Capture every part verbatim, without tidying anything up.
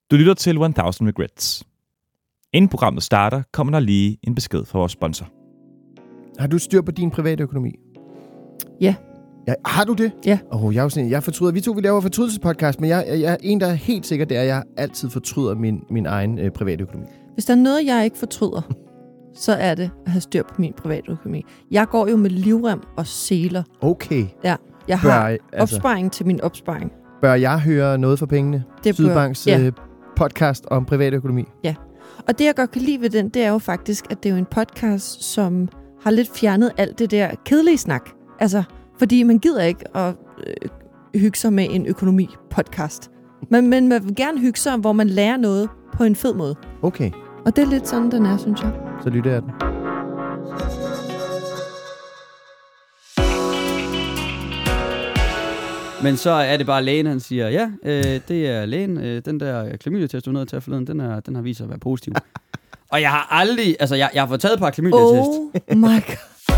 Du lytter til tusind Regrets. Inden programmet starter, kommer der lige en besked fra vores sponsor. Har du styr på din private økonomi? Ja. Ja, har du det? Ja. Åh, oh, jeg er jo sådan, jeg fortryder. Vi to, vi laver fortrydelsespodcast, men jeg, jeg, jeg er en, der er helt sikker, det er, at jeg altid fortryder min, min egen øh, private økonomi. Hvis der er noget, jeg ikke fortryder, så er det at have styr på min private økonomi. Jeg går jo med livrem og seler. Okay. Ja, jeg Bør, har altså, opsparing til min opsparing. Bør jeg høre noget for pengene? Det Sydbanks bør, ja. øh, podcast om privat økonomi. Ja, og det jeg godt kan lide ved den, det er jo faktisk, at det er jo en podcast, som har lidt fjernet alt det der kedelige snak. Altså, fordi man gider ikke at øh, hygge sig med en økonomi-podcast. Men, men man vil gerne hygge sig, hvor man lærer noget på en fed måde. Okay. Og det er lidt sådan, den er, synes jeg. Så lytter jeg den. Men så er det bare lægen, han siger, ja, øh, det er lægen, øh, den der klamydia-test, du er nødt til at forleden, den, er, den har vist sig at være positiv. Og jeg har aldrig, altså jeg, jeg har fået taget et par klamydia-test. Oh my god.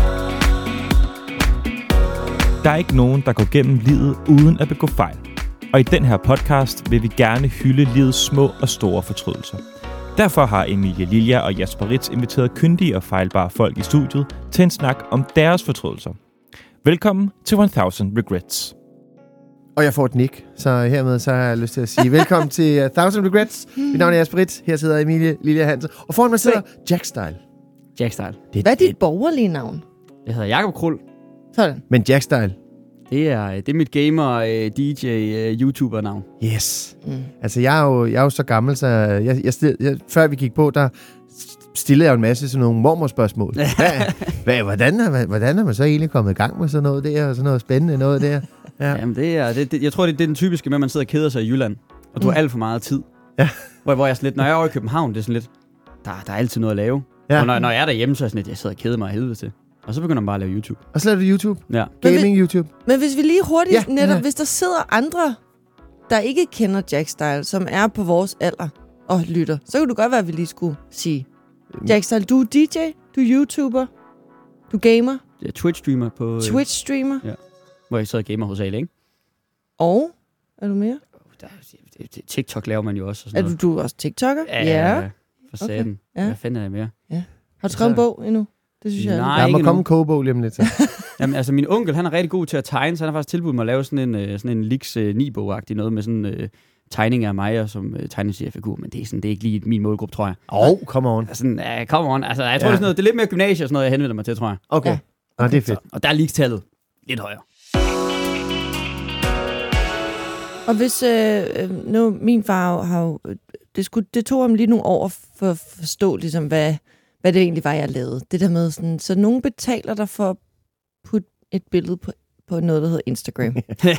Der er ikke nogen, der går gennem livet uden at begå fejl. Og i den her podcast vil vi gerne hylde livets små og store fortrydelser. Derfor har Emilie Lilja og Jasper Ritz inviteret kyndige og fejlbare folk i studiet til en snak om deres fortrydelser. Velkommen til tusind Regrets. Og jeg får et nick, så hermed så har jeg lyst til at sige velkommen til uh, tusind Regrets. Mit navn er Jasper Ritz. Her sidder Emilie Lilja Hansen. Og foran mig sidder Jack Style. Jack Style. Det, Hvad er dit borgerlige navn? Jeg hedder Jakob Krul. Sådan. Men Jack Style. Det er, det er mit gamer, D J, YouTuber-navn. Yes. Mm. Altså, jeg er jo, jeg er jo så gammel, så jeg, jeg, stil, jeg, før vi gik på, der stillede jeg jo en masse sådan nogle mormorspørgsmål. Hvad, hvad, hvordan, er, hvordan er man så egentlig kommet i gang med sådan noget der, og sådan noget spændende noget der? Ja. Jamen, det er, det, det, jeg tror, det, det er den typiske med, at man sidder og keder sig i Jylland, og du mm. har alt for meget tid. Ja. Hvor, hvor jeg sådan lidt, når jeg er over i København, det er sådan lidt, der, der er altid noget at lave. Ja. Og når, når jeg er derhjemme, så er jeg sådan lidt, jeg sidder og keder mig af helvede til. Og så begynder man bare at lave YouTube. Og så laver du YouTube. Ja. Gaming YouTube. Men hvis vi lige hurtigt, Ja, netop, ja. hvis der sidder andre, der ikke kender Jack Style, som er på vores alder og lytter, så kunne det godt være, at vi lige skulle sige, Jack Style, du er D J, du er YouTuber, du er gamer, Jeg er Twitch-streamer på... Twitch-streamer, Ja. Hvor jeg sidder og gamer hos alle, ikke? og er du mere? Der, det, det, TikTok laver man jo også. Og sådan Er noget. du, du er også TikToker? Ja. For Okay. satan. Ja. Hvad fanden er jeg mere? Har du skrevet en bog endnu? Det synes jeg er Nej. Der må ikke komme nu. en kogebog lige om lidt. Så. Jamen, altså, min onkel, han er rigtig god til at tegne, så han har faktisk tilbudt mig at lave sådan en, øh, sådan en Lix øh, ni-bog-agtig noget med sådan øh, tegning af mig og som øh, tegningsfigur, men det er, sådan, det er ikke lige min målgruppe, tror jeg. Åh, oh, come on. Altså, uh, come on. Altså, jeg tror, Ja. det er sådan noget, det er lidt mere gymnasie og sådan noget, jeg henvender mig til, tror jeg. Okay. Ja. Ja. Nå, det er fedt. Så, og der er Lix-tallet lidt højere. Og hvis, øh, øh, nu, min far har jo, det, skulle, det tog ham lige nogle år for at forstå, ligesom, hvad, hvad det egentlig var, jeg lavede. Det der med sådan, så nogen betaler dig for at putte et billede på, på noget, der hedder Instagram.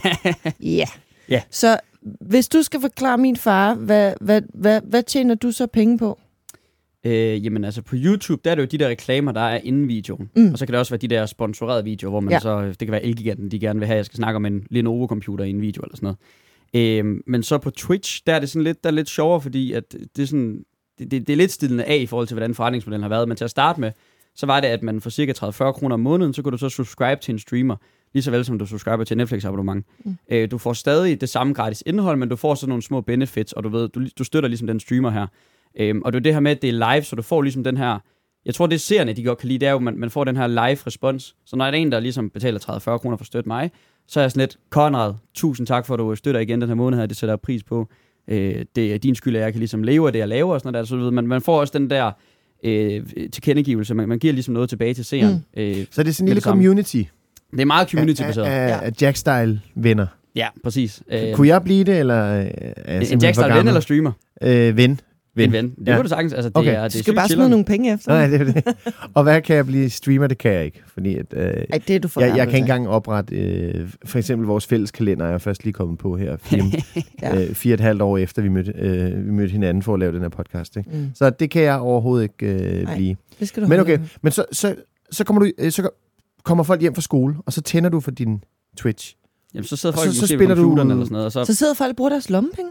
Ja. Ja. Så hvis du skal forklare min far, hvad, hvad, hvad, hvad tjener du så penge på? øh, jamen, altså, på YouTube, der er det jo de der reklamer, der er inden videoen. Mm. Og så kan det også være de der sponsorerede videoer, hvor man Ja. så, det kan være Elgiganten, de gerne vil have, at jeg skal snakke om en Lenovo-computer i en video eller sådan noget. Øhm, men så på Twitch, der er det sådan lidt, der er lidt sjovere, fordi at det er sådan, det, det, det er lidt stillende af i forhold til, hvordan forretningsmodellen har været. Men til at starte med, så var det, at man for cirka tredive til fyrre kroner om måneden, så kunne du så subscribe til en streamer, lige så vel som du subscriber til Netflix-abonnement. Mm. Øh, du får stadig det samme gratis indhold, men du får sådan nogle små benefits, og du ved, du, du støtter ligesom den streamer her. Øhm, og det er det her med, at det er live, så du får ligesom den her, jeg tror det seerne, de godt kan lide, det er jo, man, man får den her live respons. Så når der er en, der ligesom betaler tredive til fyrre kroner for at støtte mig, så er jeg sådan lidt, Konrad, tusind tak for, at du støtter igen den her måned her, det sætter jeg pris på. Øh, det er din skyld, at jeg kan ligesom leve af det, jeg laver og sådan noget der. Så du ved, man, man får også den der øh, tilkendegivelse, man, man giver ligesom noget tilbage til seeren. Mm. Øh, Så det er sådan en med lille det samme. community Det er meget community-baseret. af, Ja. af, af Jack Style venner. Ja, præcis. Øh, Kunne jeg blive det, eller øh, er jeg en simpelthen Jack for Style ven gammel? eller streamer? Øh, ven. En ven. Det Ja. kunne du sagtens. Altså, det Okay. er, det Du er skal sygt bare smide chilleren. nogle penge efter. Nej, det er det. Og hvad kan jeg blive streamer? Det kan jeg ikke, fordi at, øh, Ej, det er du for jeg, jeg gammel kan ikke til. engang oprette, øh, for eksempel vores fælles kalender, jeg er først lige kommet på her, fire, Ja. øh, fire og et halvt år efter, vi mødte, øh, vi mødte hinanden for at lave den her podcast. Ikke? Mm. Så det kan jeg overhovedet ikke øh, Nej. blive. Det skal du Men holde okay, med. men så, så, så, kommer du, øh, så kommer folk hjem fra skole, og så tænder du for din Twitch. Jamen, så sidder Og folk så- så måske spiller ved du- computeren eller sådan noget. Og så, Så sidder folk og bruger deres lommepenge?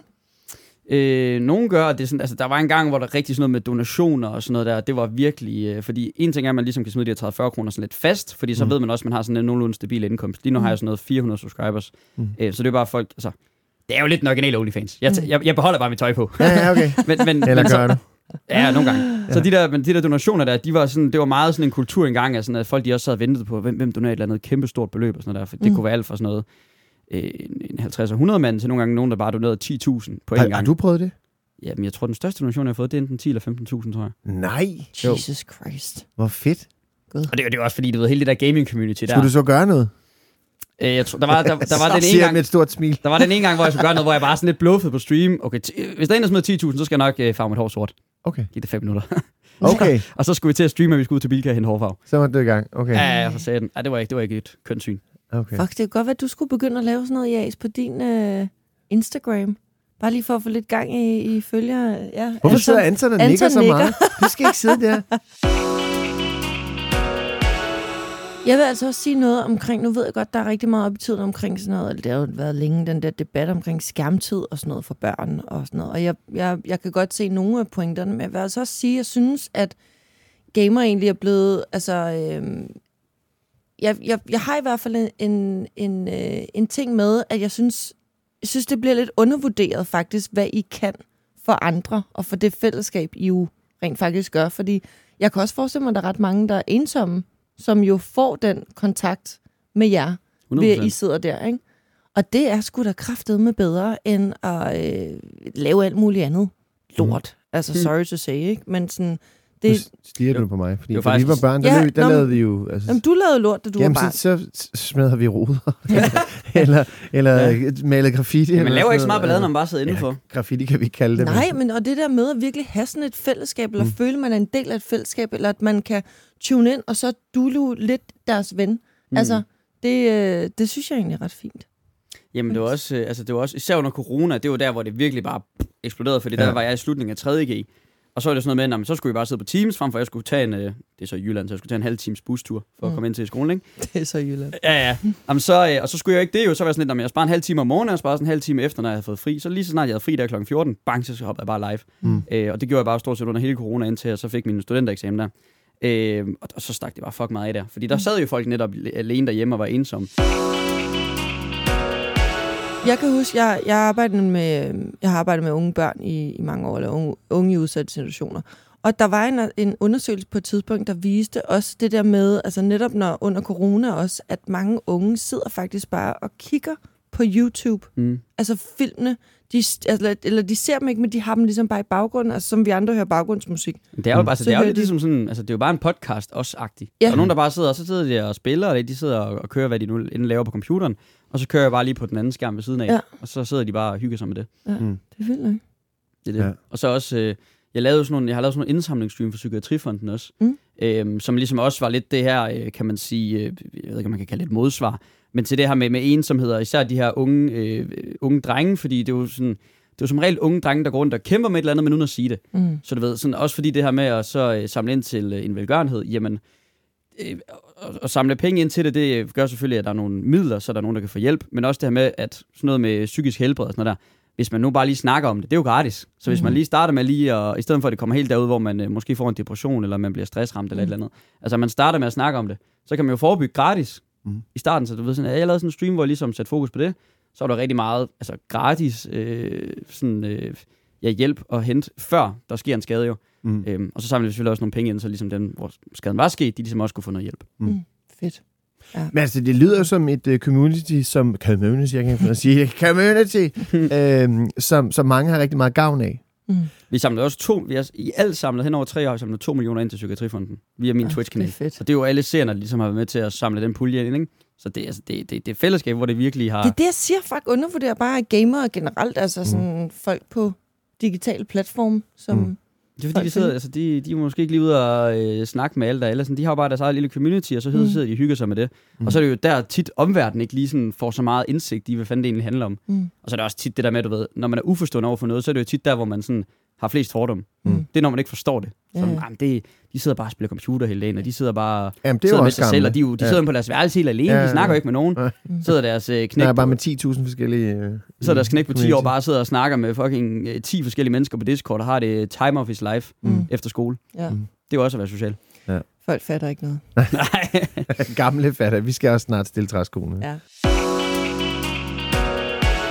Øh, nogen gør, at det er sådan, altså der var en gang, hvor der rigtig sådan noget med donationer og sådan noget der, det var virkelig, øh, fordi en ting er, at man ligesom kan smide de her tredive til fyrre kroner sådan lidt fast, fordi så Mm. ved man også, at man har sådan en nogenlunde stabil indkomst. Lige nu Mm. har jeg sådan noget fire hundrede subscribers, Mm. øh, så det er bare folk, altså, Det er jo lidt en original OnlyFans. Jeg, t- jeg, jeg beholder bare mit tøj på. Ja, ja, okay. men, men, Eller men gør så, du? Ja, nogle gange. Ja. Så de der, men de der donationer der, de var sådan, det var meget sådan en kultur engang, at, sådan, at folk de også sad og ventede på, hvem, hvem donerer et eller andet kæmpe stort beløb og sådan noget der. For det mm. kunne være alt fra sådan noget øh, en halvtreds og hundrede mand til nogle gange nogen, der bare donerede ti tusind på en har, gang. Har du prøvet det? Jamen, jeg tror, den største donation, jeg har fået, det er enten ti eller femten tusind, tror jeg. Nej. Jesus Christ. Hvor fedt. God. Og det, det er også fordi, du ved, hele det der gaming-community der. Skulle du så gøre noget? Øh, jeg tror, der var, der, der var den ene gang, med et stort smil. der var den ene gang, hvor jeg skulle gøre noget, hvor jeg bare sådan lidt bluffede på stream. Okay, t- hvis der er en, der smider ti tusind, så skal jeg nok øh, farve mit hår sort. Okay. Giv det fem minutter. Okay. Og så skulle vi til at streame, at vi skulle ud til Bilka og hente hårfarve. Så var du i gang. Okay. Ja, jeg for sagde den. Ja, det var ikke, det var ikke et kønt syn. Okay. Fuck, det kan godt være, at du skulle begynde at lave sådan noget, Jas, på din øh, Instagram. Bare lige for at få lidt gang i, i følger. Ja, Hvorfor Anton, sidder Anton og Anton nikker så nikker. meget? Du skal ikke sidde der. Jeg vil altså også sige noget omkring, nu ved jeg godt, der er rigtig meget betydning omkring sådan noget, eller det har jo været længe, den der debat omkring skærmtid og sådan noget for børn og sådan noget. Og jeg, jeg, jeg kan godt se nogle af pointerne, men jeg vil altså også sige, at jeg synes, at gamer egentlig er blevet, altså, øhm, jeg, jeg, jeg har i hvert fald en, en, en, øh, en ting med, at jeg synes, jeg synes, det bliver lidt undervurderet faktisk, hvad I kan for andre, og for det fællesskab, I jo rent faktisk gør. Fordi jeg kan også forestille mig, at der er ret mange, der er ensomme, som jo får den kontakt med jer, hundrede procent ved at I sidder der, ikke? Og det er sgu da kraftedeme bedre, end at øh, lave alt muligt andet lort. Mm. Altså, sorry to say, ikke? Men sådan... Det, nu stiger du på mig, fordi da faktisk... vi var børn, der, ja, løb, der nå, lavede vi jo... Altså, jamen, du lavede lort, da du jamen, var barn. så, så smadrer vi ruder. eller eller ja. malede graffiti. Ja, man laver ikke så meget ballade, når man bare sidder indenfor. Ja, graffiti kan vi ikke kalde det. Nej, men og det der med at virkelig have sådan et fællesskab, eller mm. føle, man er en del af et fællesskab, eller at man kan tune ind, og så dulu lidt deres ven. Mm. Altså, det, øh, det synes jeg egentlig er ret fint. Jamen, det var også, øh, altså, det var også, især under corona, det var der, hvor det virkelig bare eksploderede, fordi ja. der var jeg i slutningen af tredje G. Og så er det sådan noget med, at så skulle vi bare sidde på Teams, frem for jeg skulle tage en, det er så i Jylland, så jeg skulle tage en halv times bustur for mm. at komme ind til skolen, ikke? Det er så i Jylland. Ja, ja. Jamen, så, og så skulle jeg ikke det jo, så var jeg sådan lidt, at jeg sparer en halv time om morgenen, og jeg sparer sådan en halv time efter, når jeg havde fået fri. Så lige så snart jeg havde fri der klokken fjorten, bang, så hoppede jeg bare live. Mm. Øh, og det gjorde jeg bare stort set under hele corona, indtil jeg så fik min studentereksamen der. Øh, og, og så stak det bare fuck meget af der. Fordi der sad jo folk netop alene derhjemme og var ensomme. Jeg kan huske, jeg, jeg, arbejdet med, jeg har arbejdet med unge børn i, i mange år, eller unge, unge i udsatte situationer. Og der var en, en undersøgelse på et tidspunkt, der viste også det der med, altså netop når under corona også, at mange unge sidder faktisk bare og kigger på YouTube. Mm. Altså filmene, de, altså, eller de ser dem ikke, men de har dem ligesom bare i baggrunden, altså som vi andre hører baggrundsmusik. Det er jo, mm. altså, det er jo lidt ligesom sådan, altså det er jo bare en podcast også-agtig. Ja. Og nogen, der bare sidder, og så sidder de og spiller, og de sidder og, og kører, hvad de nu inden laver på computeren, og så kører jeg bare lige på den anden skærm ved siden af, ja. Og så sidder de bare og hygger sig med det. Ja, mm. det er vildt nok. Det er det. Ja. Og så også, øh, jeg, lavede sådan nogle, jeg har lavet sådan nogle indsamlingsstream for Psykiatrifonden også, mm. øhm, som ligesom også var lidt det her, øh, kan man sige, øh, jeg ved ikke, om man kan kalde det et modsvar, men til det her med, med ensomhed, især de her unge, øh, unge drenge, fordi det er jo sådan, det er jo som regel unge drenge, der går rundt og kæmper med et eller andet, men uden at sige det. Mm. Så du ved, sådan, også fordi det her med at så øh, samle ind til øh, en velgørenhed, jamen, øh, og, og samle penge ind til det, det gør selvfølgelig, at der er nogle midler, så der er nogen, der kan få hjælp, men også det her med, at sådan noget med psykisk helbred og sådan noget der, hvis man nu bare lige snakker om det, det er jo gratis. Så hvis mm. man lige starter med lige, og i stedet for at det kommer helt derud, hvor man øh, måske får en depression, eller man bliver stressramt, eller mm. et eller andet. Altså man starter med at snakke om det, så kan man jo forebygge gratis mm. i starten. Så du ved sådan, at jeg lavede sådan en stream, hvor jeg ligesom satte fokus på det, så var der rigtig meget altså gratis øh, sådan, øh, ja, hjælp at hente, før der sker en skade jo. Mm. Øhm, og så samlede vi selvfølgelig også nogle penge ind, så ligesom dem, hvor skaden var sket, de ligesom også kunne få noget hjælp. Mm. Mm. Fedt. Ja. Men altså, det lyder som et uh, community, som community, jeg kan ikke sige, community, øhm, som, som mange har rigtig meget gavn af. Mm. Vi samlede også to, vi har i alt samlet hen over tre år, samlet to millioner ind til Psykiatrifonden via min ja, Twitch-kanal. Det og det er jo alle seerne, der ligesom har været med til at samle den pulje ind, ikke? Så det, altså, det, det, det er fællesskab, hvor det virkelig har... Det er det, jeg siger, folk undervurderer bare gamer generelt, altså sådan mm. folk på digitale platforme, som... Mm. Det er fordi, de, sidder, altså, de, de er måske ikke lige ude og øh, snakke med alle der alle. Sådan, de har jo bare deres eget lille community, og så mm. sidder de og hygger sig med det. Mm. Og så er det jo der tit omverdenen ikke lige sådan får så meget indsigt i, hvad fanden det egentlig handler om. Mm. Og så er det også tit det der med, du ved, når man er uforstående over for noget, så er det jo tit der, hvor man sådan har flest fordomme. Mm. Det er, når man ikke forstår det. Så yeah. jamen, det, de sidder bare og spiller computer hele dagen, og de sidder bare jamen, det er sidder med sig selv, og de, de ja. sidder på deres værelse helt alene, ja, de snakker jo ikke med nogen. Ja. Sidder deres øh, knæk... Nej, bare med ti tusind forskellige... Øh, så deres knæk på ti år bare sidder og snakker med fucking øh, ti forskellige mennesker på Discord, og har det time of his life mm. efter skole. Ja. Mm. Det er jo også at være social. Ja. Folk fatter ikke noget. Nej. Gamle fatter. Vi skal også snart stille træskoene. Ja.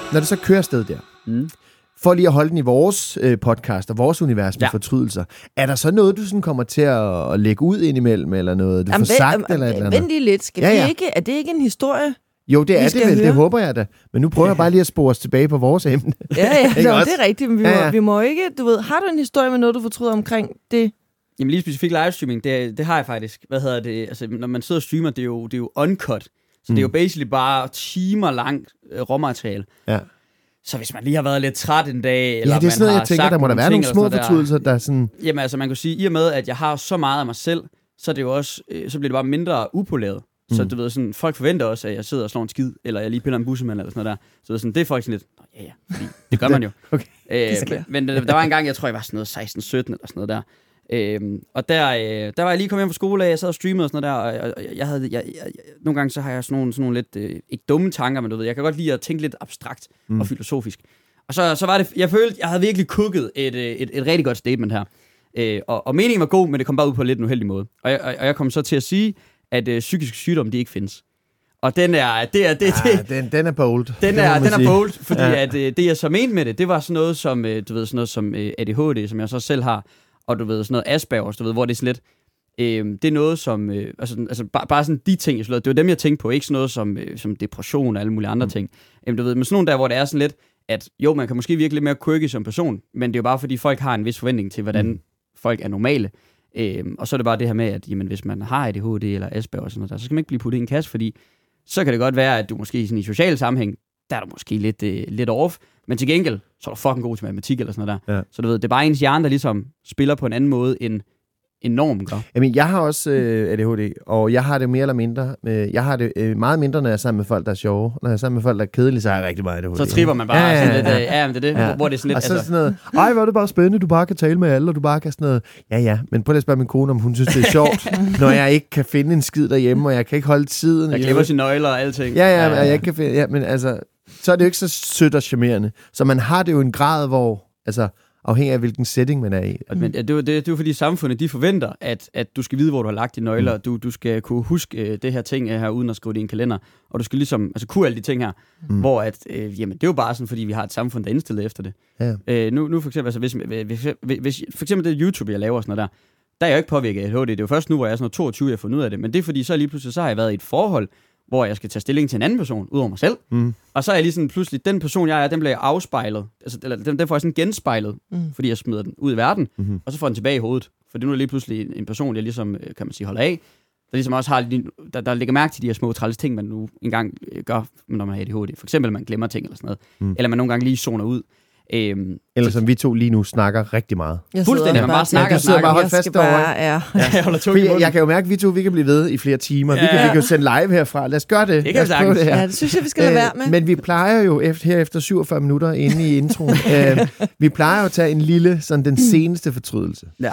når det så kører afsted der, Mm. for lige at holde den i vores øh, podcast og vores univers med Ja. fortrydelser, er der så noget, du sådan kommer til at, at lægge ud indimellem, eller noget, du får sagt, vent, eller et eller vent andet? lige lidt. Skal Ja, ja, ja. ja. Ikke, er det ikke en historie? Jo, det vi er det skal vel, det høre? håber jeg da. Men nu prøver jeg bare lige at spore os tilbage på vores emne. Ja, ja, Ikke Nå, også? det er rigtigt, men vi, Ja, må, ja. vi må ikke, du ved, har du en historie med noget, du fortryder omkring det? Jamen lige specifikt livestreaming, det, det har jeg faktisk. Hvad hedder det? Altså, når man sidder og streamer, det er jo, det er jo uncut. Så mm. det er jo basically bare timer langt øh, råmateriale. Ja. Så hvis man lige har været lidt træt en dag, eller Ja, det er man sådan noget, har jeg tænker, sagt der må der være ting nogle eller små sådan noget fortrydelser, der er sådan... Jamen altså, man kan sige, i og med, at jeg har så meget af mig selv, så er det jo også, øh, så bliver det bare mindre upoleret. Mm. Så du ved, sådan, folk forventer også, at jeg sidder og slår en skid, eller jeg lige piller en bussemand, eller sådan noget der. Så det er, sådan, det er folk sådan lidt, Nå, ja ja, fordi det gør man jo. Okay. Øh, sker. men, men der var en gang, jeg tror, jeg var sådan noget seksten sytten eller sådan noget der. Øhm, og der, øh, der var jeg lige kommet hjem fra skole, og jeg sad og streamede og sådan noget der, og, og jeg havde, jeg, jeg, nogle gange så har jeg sådan nogle, sådan nogle lidt, øh, ikke dumme tanker, men du ved, jeg kan godt lide at tænke lidt abstrakt mm. og filosofisk. Og så, så var det, jeg følte, jeg havde virkelig kukket et, et, et, et rigtig godt statement her. Øh, og, og meningen var god, men det kom bare ud på en lidt en uheldig måde. Og jeg, og, og jeg kom så til at sige, at øh, psykisk sygdom, de ikke findes. Og den er, det er, det, Ah, det, den, den er bold. den Det må er, man den er sige. bold, fordi Ja. ja. at, øh, det jeg så mente med det, det var sådan noget som, øh, du ved, sådan noget som øh, A D H D, som jeg så selv har, og du ved, sådan noget Aspergers, du ved, hvor det er sådan lidt, øh, det er noget som, øh, altså, altså bare, bare sådan de ting, det var dem, jeg tænkte på, ikke sådan noget som, øh, som depression og alle mulige andre mm. ting. Jamen, du ved, men sådan nogle der, hvor det er sådan lidt, at jo, man kan måske virke lidt mere quirky som person, men det er jo bare, fordi folk har en vis forventning til, hvordan mm. folk er normale. Øhm, og så er det bare det her med, at jamen, hvis man har A D H D eller Asperger og sådan noget der, så skal man ikke blive puttet i en kasse, fordi så kan det godt være, at du måske sådan i social sammenhæng, der er du måske lidt, øh, lidt off, men til gengæld, så er du fucking god til matematik eller sådan noget der. Ja. Så du ved, det er bare ens hjerne, der ligesom spiller på en anden måde, end en norm gør. Jamen, jeg har også øh, A D H D, og jeg har det mere eller mindre. Øh, jeg har det øh, meget mindre, når jeg er sammen med folk, der er sjove. Når jeg er sammen med folk, der er kedelige, så har jeg rigtig meget A D H D. Så tripper man bare Ja, ja, sådan ja. lidt, øh, ja, men det er det, Ja. hvor, hvor det er sådan lidt, Og så altså, sådan noget, ej, hvor er det bare spændende, du bare kan tale med alle, og du bare kan sådan noget. Ja, ja, men prøv lige at spørge min kone, om hun synes, det er sjovt, når jeg ikke kan finde en skid derhjemme, og jeg kan ikke holde tiden. der glemmer sine nøgler og alting. Ja, ja, ja, jeg ikke kan finde, ja, men altså, så er det jo ikke så sødt og charmerende. Så man har det jo i en grad, hvor, altså, afhængig af hvilken setting man er i. Men ja, det, er jo- det, det er jo fordi samfundet, de forventer, at, at du skal vide, hvor du har lagt dine nøgler, mm. du, du skal kunne huske øh, det her ting øh, her, uden at skrive det i en kalender, og du skal ligesom, altså kunne alle de ting her, mm. hvor at, øh, jamen, det er jo bare sådan, fordi vi har et samfund, der er indstillet efter det. Ja. Øh, nu, nu for eksempel, altså, hvis, hvis, hvis, hvis, for eksempel det YouTube, jeg laver og sådan noget der, der er jeg jo ikke påvirket af A D H D, det er jo først nu, hvor jeg er sådan noget toogtyve, jeg har fundet ud af det, men det er fordi, så lige pludselig, så har jeg været i et forhold, hvor jeg skal tage stilling til en anden person, ud over mig selv. Mm. Og så er jeg lige sådan, pludselig, den person, jeg er, den bliver jeg afspejlet. Altså, eller, den, den får jeg sådan genspejlet, Mm. fordi jeg smider den ud i verden, Mm-hmm. og så får den tilbage i hovedet. For det nu er lige pludselig en, en person, jeg ligesom, øh, kan man sige, holder af, der ligesom også har, lige- der, der lægger mærke til de her små træls ting, man nu engang øh, gør, når man har A D H D. For eksempel, at man glemmer ting eller sådan noget. Mm. Eller man nogle gange lige zoner ud. Øhm, Eller som vi to lige nu snakker rigtig meget. Jeg Fuldstændig, sidder man bare og snakker og snakker. jeg Hold fast skal derovre. bare, ja. jeg holder to i Fordi jeg, munden. jeg kan jo mærke, at vi to vi kan blive ved i flere timer. Ja, vi, kan, Ja. vi kan jo sende live herfra. Lad os gøre det. Det kan Lad os vi prøve sagtens. det her. Ja, det synes jeg, vi skal lade være med. Øh, men vi plejer jo efter, her efter syvogfyrre minutter inde i introen, øh, vi plejer jo at tage en lille, sådan den seneste fortrydelse. Ja.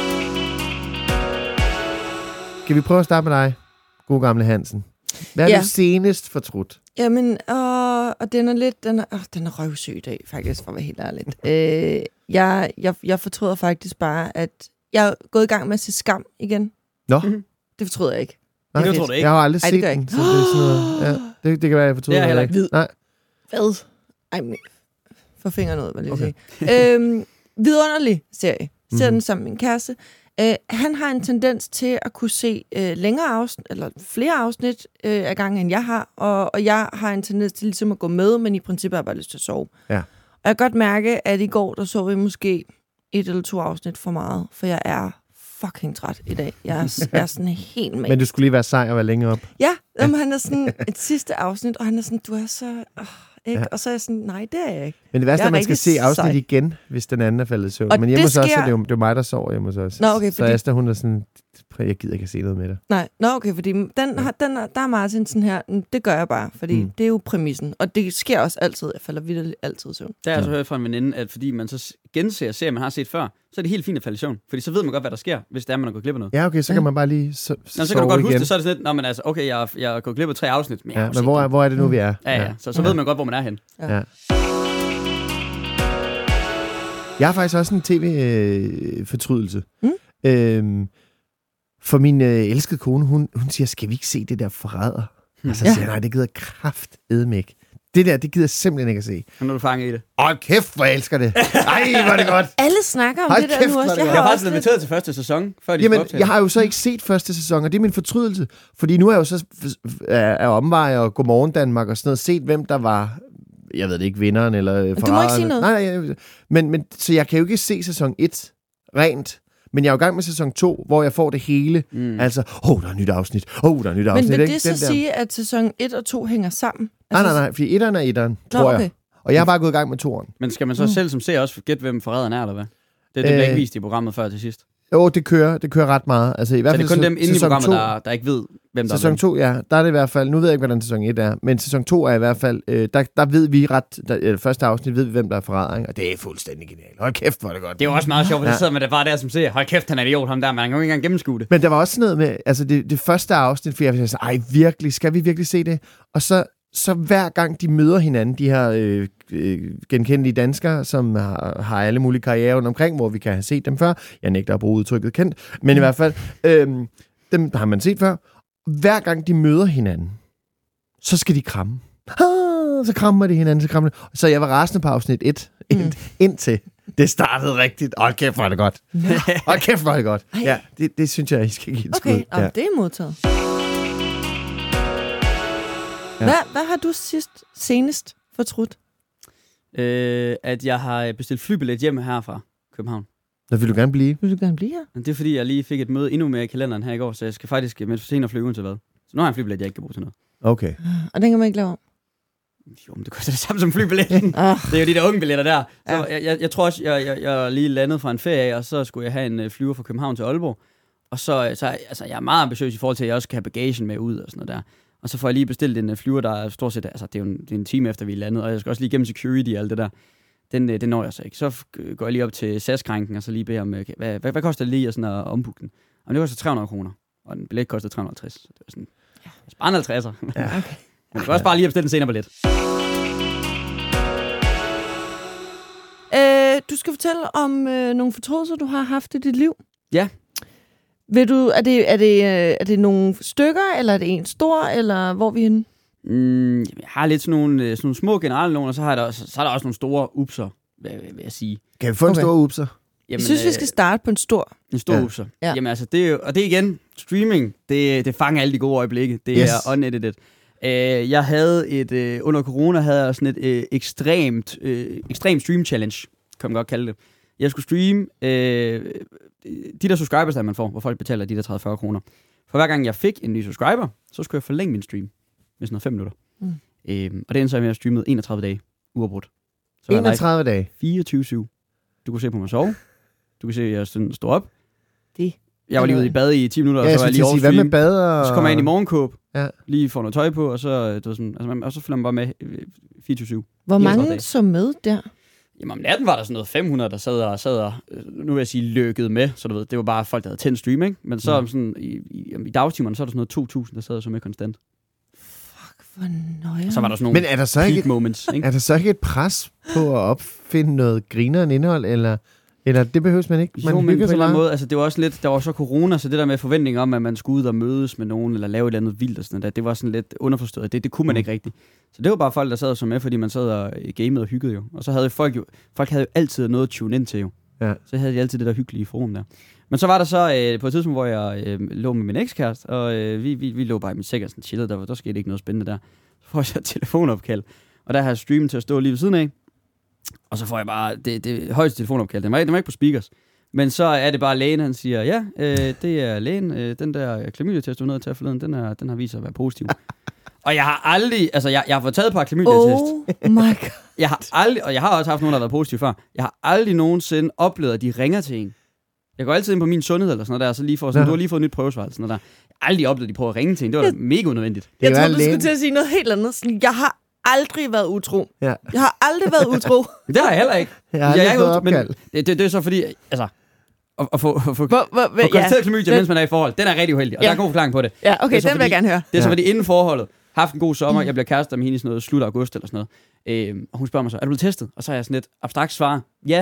Kan vi prøve at starte med dig, gode gamle Hansen? Hvad er Ja. du senest fortrudt? Jamen, åh, og den er lidt, den er, åh, den er røvsyg i dag, faktisk, for at være helt ærligt. øh, jeg, jeg, jeg fortryder faktisk bare, at jeg er gået i gang med at se Skam igen. Nå, Mhm. Det fortryder jeg ikke. nej, Det tror du ikke. Jeg har aldrig Ej, set det gør jeg den, ikke. så det er sådan noget. Ja, det, det kan være, jeg fortryder. Det er heller det ikke. Nej. Hvad? Ej, men, få fingeren ud, hvad jeg okay. sige. øhm, vidunderlig serie. Ser Mhm. den sammen med min kæreste. Øh, han har en tendens til at kunne se øh, længere afsnit, eller flere afsnit øh, af gangen, end jeg har. Og, og jeg har en tendens til ligesom at gå med, men i princippet har jeg bare lyst til at sove. Ja. Og jeg kan godt mærke, at i går, der så vi måske et eller to afsnit for meget, for jeg er fucking træt i dag. Jeg er, jeg er sådan helt med. Men du skulle lige være sej og være længe op. Ja, jamen, han er sådan et sidste afsnit, og han er sådan, du er så... Øh, ikke? Ja. Og så er jeg sådan, nej, det er jeg ikke. Men det værste Jeg er, er at man skal rigtig se afsnit sej. igen, hvis den anden er faldet i søvn. Og Men hjemme det hos os, så sker- er det jo det er mig, der sover hjemme hos os. Nå, okay, Så fordi- Asta, hun er sådan, jeg gider ikke at se noget med dig. Nej, nå okay, fordi den, har, den, er- der er Martin sådan her, "Mm, det gør jeg bare, fordi Mm. mm. det er jo præmissen. Og det sker også altid, jeg falder vildt altid i søvn. Der har jeg så hørt fra en veninde, at fordi man så genser serier, man har set før, så er det helt fint at falde i søvn. Fordi så ved man godt, hvad der sker, hvis det er, man har gået glip af noget. Ja, okay, så Ja. kan man bare lige so- Nå, så kan sove du godt igen. huske det, så er det sådan lidt, nå, men altså, okay, jeg, jeg har gået glip af tre afsnit, men jeg har Ja, jo men set hvor er, dem. hvor er det nu, vi er? Ja, ja, så, så ved man godt, hvor man er hen. Ja. Jeg har faktisk også en tv-fortrydelse. Mm. Øhm, for min øh, elskede kone, hun, hun siger, skal vi ikke se det der forræder? Hmm. Og så Ja. siger jeg, nej, det gider kraftedme ikke. Det der, det gider jeg simpelthen ikke at se. Nu er du fanget i det. Åh, kæft, hvor jeg elsker det. Ej, hvor er det godt. Alle snakker om Hold det der kæft, nu hvor er også. det Jeg godt. Jeg har har også faktisk lidt... inviteret til første sæson, før de Jamen, skulle optage. jeg har jo så ikke set første sæson, og det er min fortrydelse. Fordi nu er jeg jo så af omveje og Godmorgen Danmark og sådan noget set, hvem der var, jeg ved det ikke, vinderen eller forræderen. Du må ikke sige noget. Nej, nej, men, men, så jeg kan jo ikke se sæson et rent. Men jeg er jo i gang med sæson to, hvor jeg får det hele. Mm. Altså, åh, oh, der er et nyt afsnit. Åh, oh, der er et nyt afsnit. Men vil ikke? det så Den der. sige, at sæson et og to hænger sammen? Nej, nej, nej, fordi etteren er etteren, Nå, tror okay. jeg. Og jeg har bare gået i gang med toeren. Men skal man så Mm. selv som ser også gætte, hvem forræderen er, eller hvad? Det, det bliver Øh, ikke vist i programmet før til sidst. Jo, det kører, det kører ret meget. Altså, i hvert Så det fald er kun sæ- dem inde i sæson programmet, to, der, der ikke ved, hvem der er Sæson hvem. to, ja, der er det i hvert fald, nu ved jeg ikke, hvordan sæson et er, men sæson to er i hvert fald, øh, der, der ved vi ret, der, eller første afsnit ved vi, hvem der er forræder, ikke? Og det er fuldstændig genialt. Hold kæft, hvor er det godt. Det er jo også meget sjovt, for Ja. der sidder man der bare der, som siger, hold kæft, han er idiot, ham der, man kan jo ikke engang gennemskue det. Men der var også sådan noget med, altså det, det første afsnit, for jeg var sådan, ej virkelig, skal vi virkelig se det? Og så, så hver gang de møder hinanden, de her øh, øh, genkendelige danskere, som har, har alle mulige karrierer rundt omkring, hvor vi kan have set dem før. Jeg nægter at bruge udtrykket kendt, men i hvert fald, øh, dem har man set før. Hver gang de møder hinanden, så skal de kramme. Ah, så krammer de hinanden, så krammer de. Så jeg var rasende på afsnit et, ind, Mm. indtil det startede rigtigt. Hold kæft, hvor er det godt. Hold kæft, hvor er det godt. Ej. Ja, det, det synes jeg, I skal give et Okay, skud. og Ja. det er modtaget. Ja. Hvad, hvad har du sidst, senest fortrudt? Øh, at jeg har bestilt flybillet hjem her fra København. Nå, vil du gerne blive? Vil du gerne blive her? Men det er fordi, jeg lige fik et møde endnu mere i kalenderen her i går, så jeg skal faktisk med senere flyve til hvad. Så nu har jeg en flybillet, jeg ikke kan bruge til noget. Okay. Og den kan man ikke lave om. Jo, men det koster det samme som flybilletten. Ah, Det er jo de der unge billetter der. Så Ja. jeg, jeg, jeg tror også, jeg, jeg, jeg lige landet fra en ferie af, og så skulle jeg have en øh, flyver fra København til Aalborg. Og så, så altså, jeg er meget ambitiøs i forhold til, at jeg også kan have bagagen med ud og sådan noget der. Og så får jeg lige bestilt en øh, flyver, der er stort set, altså det er jo en, det er en time efter, vi er landet, og jeg skal også lige gennem security og alt det der. Den, øh, det når jeg så ikke. Så f- går jeg lige op til S A S-krænken, og så lige beder om, øh, hvad, hvad, hvad koster det lige at, sådan at ombooke den? Og det koster tre hundrede kroner, og en billet koster tre hundrede og halvtreds. Så det var sådan, ja, jeg sparer en halvtredser. Ja. okay. Men du kan også bare lige have bestilt en senere billet. Øh, du skal fortælle om øh, nogle fortrydelser, du har haft i dit liv. Ja. Vil du, er, det, er, det, øh, er det nogle stykker, eller er det en stor, eller hvor er vi henne? Mm, jeg har lidt sådan nogle, øh, sådan nogle små generelle nogle, og så, har jeg der også, så er der også nogle store upser, vil, vil jeg sige. Kan vi få en Okay. stor upser? Jamen, Jeg synes, vi skal starte på en stor. En stor Ja. ja. upser. Ja. Ja. Jamen altså, det er jo, og det er igen, streaming, det, det fanger alle de gode øjeblikke. Det Yes. yes. er unedited. Uh, jeg havde et, uh, under corona havde jeg sådan et uh, ekstremt, uh, ekstremt stream challenge, kan man godt kalde det. Jeg skulle streame uh, de der subscribers, der man får, hvor folk betaler de der tredive til fyrre kroner. For hver gang jeg fik en ny subscriber, så skulle jeg forlænge min stream med sådan noget fem minutter. Mm. Uh, og det endte så med, at jeg streamede enogtredive dage uafbrudt. Så var jeg live enogtredive dage. fireogtyve syv. Du kunne se på mig sove. Du kunne se, at jeg sådan stod op. Det. Jeg var lige ude i bad i ti minutter, Ja, og jeg så var jeg skulle lige til at sige, hvad med overstream. bad og... Så kommer jeg ind i morgenkåb, Ja. lige får noget tøj på, og så, øh, du ved, sådan, altså, man, og så følger man bare med øh, fireogtyve syv. Hvor enogtredive mange dage. så med der? Jamen om natten var der sådan noget fem hundrede, der sad og, sad og øh, nu vil jeg sige, løkkede med. Så du ved, det var bare folk, der havde tændt stream, ikke? Men så Mm. sådan, i, i, i dagtimerne, så er der sådan noget to tusind, der sad og så med konstant. Fuck, hvor nøje. Så var der sådan nogle Men er der så peak ikke, moments, ikke? er der så ikke et pres på at opfinde noget grinerende indhold, eller, eller det behøves man ikke? Man jo, men på en hygger eller så anden meget. måde, altså det var også lidt, der var så corona, så det der med forventning om, at man skulle ud og mødes med nogen, eller lave et eller andet vildt og sådan noget, det var sådan lidt underforstået. Det, det kunne man Mm. ikke rigtigt. Så det var bare folk, der sad og så med, fordi man sad og gamede og hyggede jo. Og så havde folk jo, folk havde jo altid noget at tune ind til jo. Ja. Så havde de altid det der hyggelige forum der. Men så var der så øh, på et tidspunkt, hvor jeg øh, lå med min ekskæreste, og øh, vi, vi, vi lå bare i min seng og sådan chillede, der, der skete ikke noget spændende der. Så får jeg så et telefonopkald, og der har jeg streamen til at stå lige ved siden af. Og så får jeg bare det, det højeste telefonopkald. Den var, den var ikke på speakers. Men så er det bare lægen, han siger, ja, øh, det er lægen, øh, den der klamydia-test, du er nødt til at forleden, den, er, den har vist sig at være positiv. Og jeg har aldrig, altså jeg, jeg har fået taget et par klamydia-test. Oh my god. Jeg har aldrig, og jeg har også haft nogen, der har været positive før. Jeg har aldrig nogensinde oplevet, at de ringer til en. Jeg går altid ind på min sundhed eller sådan noget der, så lige for sådan, Ja. du har lige fået et nyt prøvesvar eller sådan noget der. Jeg har aldrig oplevet, at de prøver at ringe til en. Det var da mega unødvendigt. Det er Jeg jo troede, alt du skulle lægen. til at sige noget helt andet. Sådan, jeg har aldrig været utro. Ja. Jeg har aldrig været utro. Men det har jeg heller ikke. Jeg har jeg, aldrig jeg, fået er jo- men opkald. det, det, det er så fordi, altså, at, at få, at få, få Hvor, hvor, hvor, konstateret klamydia, den- mens man er i forhold, den er rigtig uheldig, og Ja. der er en god forklaring på det. Ja, okay, Det er så den vil jeg fordi- gerne høre. Det er så Ja. fordi inden forholdet, haft en god sommer, jeg bliver kærester med hende i sådan noget slut august eller sådan noget. Øhm, og hun spørger mig så, er du blevet testet? Og så er jeg sådan lidt abstrakt svar, ja,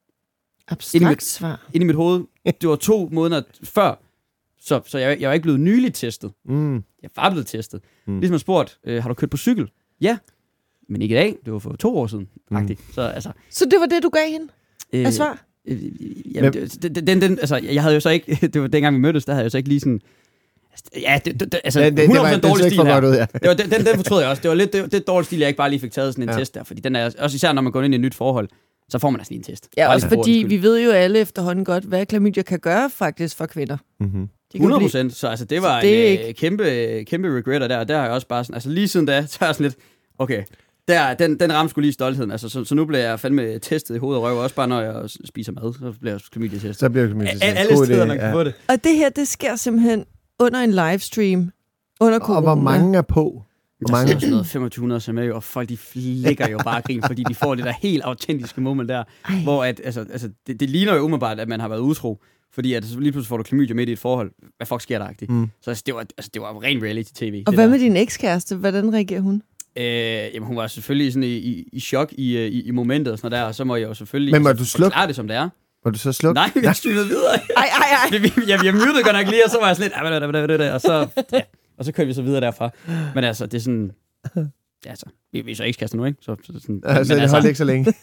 Abstrakt svar. inde i mit hoved. Det var to måneder før, så, så jeg, jeg var ikke blevet nyligt testet. Mm. Jeg var blevet testet. Mm. Mm. Ligesom jeg spurgt, øh, har du kørt på cykel? Ja. men ikke i dag, det var for to år siden. Mm. Så, altså, så det var det, du gav hende øh, af svar? Øh, jamen, det, den, den, altså, jeg havde jo så ikke, det var dengang vi mødtes, der havde jeg jo så ikke lige sådan, ja, det, det, altså det, det, hundrede procent det var, dårlig stil der. Ud, ja. det var, den, den, den fortrød jeg også. Det var lidt det, det dårlige stil, jeg ikke bare lige fik taget sådan en ja. test der, fordi den er, også især når man går ind i et nyt forhold, så får man altså lige en test. Ja, også fordi vi ved jo alle efterhånden godt, hvad klamydia kan gøre faktisk for kvinder. Mm-hmm. hundrede procent, så altså det var det en ikke... kæmpe, kæmpe regretter der, og der har jeg også bare sådan, altså lige siden da, så er jeg sådan lidt, okay, der, den, den ramte sgu lige stoltheden, altså så, så nu bliver jeg fandme testet i hovedet og røv, også bare når jeg spiser mad, så bliver jeg klamydia-testet. Så bliver jeg klamydia-testet. Alle steder, man kan ja. få det. Og det her, det sker simpelthen under en livestream, under corona. Og hvor mange er på? Hvor mange? Der er sådan noget femogtyve hundrede som er jo, og folk de flækker jo bare grin, fordi de får det der helt autentiske moment der, Ej. hvor at, altså, altså, det, det ligner jo umiddelbart, at man har været utro, fordi at, lige pludselig får du klamydia midt i et forhold. Hvad fuck sker der agtigt? Mm. Så altså, det, var, altså, det var ren reality-tv. Og hvad der. med din ekskæreste? Hvordan reagerer hun? Øh, jamen, hun var selvfølgelig sådan i, i, i chok i, i, i momentet og sådan der, og så må jeg jo selvfølgelig Men må altså, du slukke? forklare det, som det er. Må du så slukke? Nej, vi streamede videre. Ej, ej, ej. jeg, jeg, jeg mutede godt nok lige, og så var jeg slet lidt, og så, ja, og så kørte vi så videre derfra. Men altså, det er sådan, ja, altså, vi, vi er så ekskærester nu, ikke? Så, så sådan, altså, det altså, holdt ikke så længe.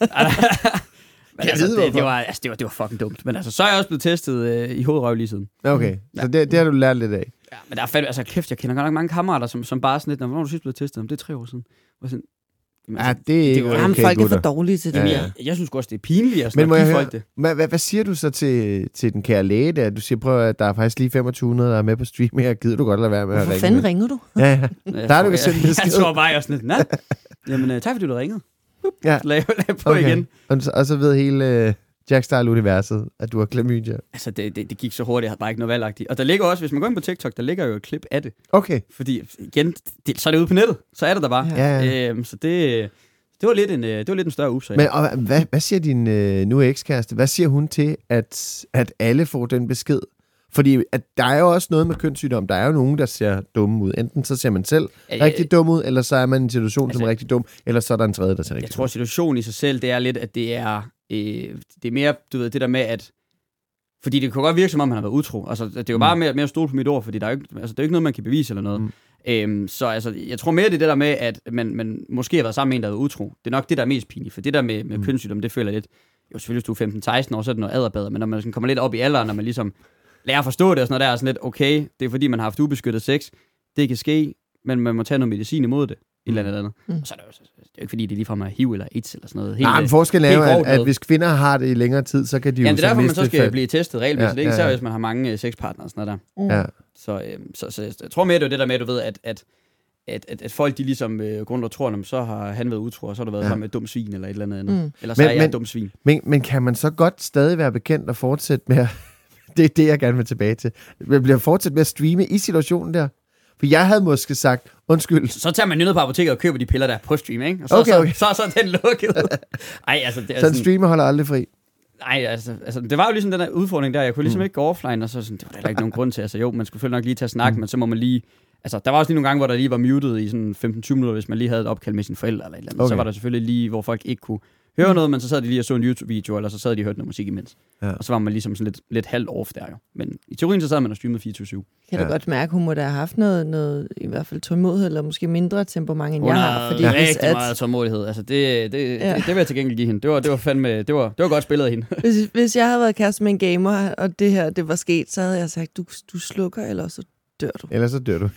Men altså, det, det, var, altså, det, var, det var fucking dumt. Men altså, så er jeg også blevet testet øh, i hovedrøv lige siden. Okay, ja. Så det, det har du lært lidt af. Ja, men der er fandme, altså kæft, jeg kender godt nok mange kammerater, som, som bare sådan lidt, hvornår er du sidst blevet testet? Det er tre år siden. Og sådan, jamen, altså, ja, det er ikke okay, okay, folk er for dårlige til det. Ja, ja. Jeg, jeg synes også, det er pinligt at snakke give folk det. Hvad, hvad, hvad siger du så til, til den kære læge der? Du siger, prøv at der er faktisk lige femogtyve hundrede, der er med på stream her. Gider du godt lade være med at ringe? Hvorfor fanden ringer du? Ja, ja. Der er du ikke sendt besked. Jeg tror bare, jeg er sådan lidt, nej. Jamen, uh, tak fordi du ringede. Ja. Lad, lad på okay. igen. Og så, og så ved hele uh, Jackstyle-universet, at du har klamydia. Altså, det, det, det gik så hurtigt, jeg havde bare ikke noget valgagtigt. Og der ligger også, hvis man går ind på TikTok, der ligger jo et klip af det. Okay. Fordi, igen, det, så er det ude på nettet. Så er det der bare. Ja, ja. Øhm, så det... Det var lidt en, det var lidt en større upsag. Men og, hvad, hvad siger din øh, nu ekskæreste? Hvad siger hun til, at, at alle får den besked? Fordi at der er jo også noget med kønssygdom. Der er jo nogen, der ser dumme ud. Enten så ser man selv ja, rigtig dum ud, eller så er man i en situation, altså, som er rigtig dum, eller så er der en tredje, der ser rigtig Jeg tror, dum. situationen i sig selv, det er lidt, at det er, øh, det er mere, du ved, det der med, at fordi det kan godt virke, som om han har været utro. Altså, det er jo bare mere, mere at stole på mit ord, fordi der er jo ikke, altså, det er jo ikke noget, man kan bevise eller noget. Mm. Øhm, så altså, jeg tror mere, det er det der med, at man, man måske har været sammen med en, der har været utro. Det er nok det, der er mest pinligt, for det der med, med mm. kønssygdom, det føler jeg lidt, jo selvfølgelig, hvis du er femten seksten år, så er det noget adderbader, men når man sådan kommer lidt op i alderen, når man ligesom lærer at forstå det og sådan noget der, er sådan lidt, okay, det er fordi, man har haft ubeskyttet sex, det kan ske, men man må tage noget medicin imod det, et eller andet andet. Mm. Og så er det jo, det er jo ikke fordi, det er ligefrem at H I V eller AIDS eller sådan noget. Helt, nej, men forskellen er jo, at, at hvis kvinder har det i længere tid, så kan de ja, jo det er derfor, man så skal fat. blive testet regelmæssigt. Ja, det er ikke ja, især, ja. hvis man har mange øh, sexpartnere og sådan noget der. Mm. Ja. Så, øh, så, så jeg tror mere, det er det der med, at du ved, at, at At, at, at folk, de ligesom øh, grund og tror, så har han været utro, og så har der været ja. sammen med et dumt svin, eller et eller andet andet. Mm. Eller så men, er jeg men, et dumt svin. Men, men kan man så godt stadig være bekendt og fortsætte med at, det er det, jeg gerne vil tilbage til. Man bliver fortsat med at streame i situationen der. For jeg havde måske sagt, undskyld. Så, så tager man ned på apoteket og køber de piller der på stream, ikke? Og så, okay, okay. så, så, så, så er den lukket. Ej, altså, det er så en streamer holder aldrig fri? Nej, altså, altså, det var jo ligesom den der udfordring der. Jeg kunne ligesom mm. ikke gå offline, og så sådan, det var der ikke nogen grund til. Altså jo, man skulle selvfølgelig nok lige tage snak, mm. men så må man lige... Altså, der var også lige nogle gange, hvor der lige var muted i sådan femten tyve minutter, hvis man lige havde et opkald med sine forældre eller et eller andet. Okay. Så var der selvfølgelig lige, hvor folk ikke kunne høre noget, men så sad de lige og så en YouTube-video, eller så sad de og hørte noget musik imens. Ja. Og så var man ligesom sådan lidt, lidt halvt off der jo. Men i teorien så sad man og streamede fireogtyve syv. Kan du ja. godt mærke, hun må da have haft noget, noget i hvert fald tålmodighed, eller måske mindre temperament, end hun jeg har. Fordi ja, rigtig at... meget tålmodighed. Altså, det, det, ja. det, det vil jeg til gengæld give hende. Det var, det var fandme, det var, det var godt spillet af hende. hvis, hvis jeg havde været kæreste med en gamer, og det her, det var sket, så havde jeg sagt, du, du slukker, eller så dør du. Ellers så dør du.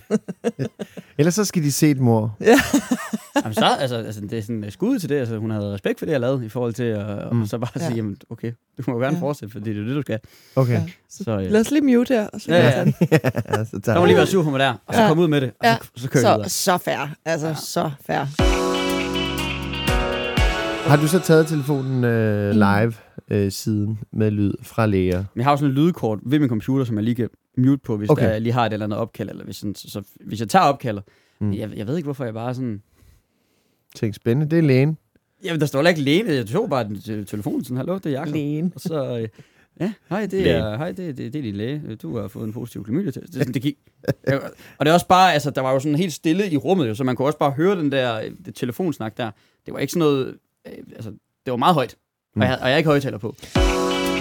Ellers så skal de se et mor. Ja. Jamen så, altså, altså, det er sådan skud til det. Altså, hun havde respekt for det, jeg lavede, i forhold til at mm. så bare ja. sige, jamen, okay, du må jo gerne ja. fortsætte, for det er jo det, du skal. Okay. Ja. Så, så, ja. Lad os lige mute her. Og så ja, ja. ja. ja så der må lige være sur på mig der, og så ja. komme ud med det, og ja. så, så kører så, vi videre. Så fair. Altså, ja. så fair. Har du så taget telefonen øh, live øh, siden med lyd fra læger? Jeg har jo sådan et lydkort ved min computer, som jeg lige kan mute på, hvis okay. jeg lige har et eller andet opkald, eller hvis, sådan, så, så, hvis jeg tager opkaldet. Mm. Jeg, jeg ved ikke, hvorfor jeg bare sådan... Tænk spændende, det er lægen. Jamen, der står ikke lægen. Jeg tog bare den telefonen sådan, hallo, det er Jacob. Lægen. Og så, øh, ja, hej, det er, hej, det, det, det er din læge. Du har fået en positiv klamydia-test. Det, det gik. Jeg, og det er også bare, altså, der var jo sådan helt stille i rummet, jo, så man kunne også bare høre den der det telefonsnak der. Det var ikke sådan noget, øh, altså, det var meget højt. Mm. Og, jeg, og jeg har ikke højtaler på.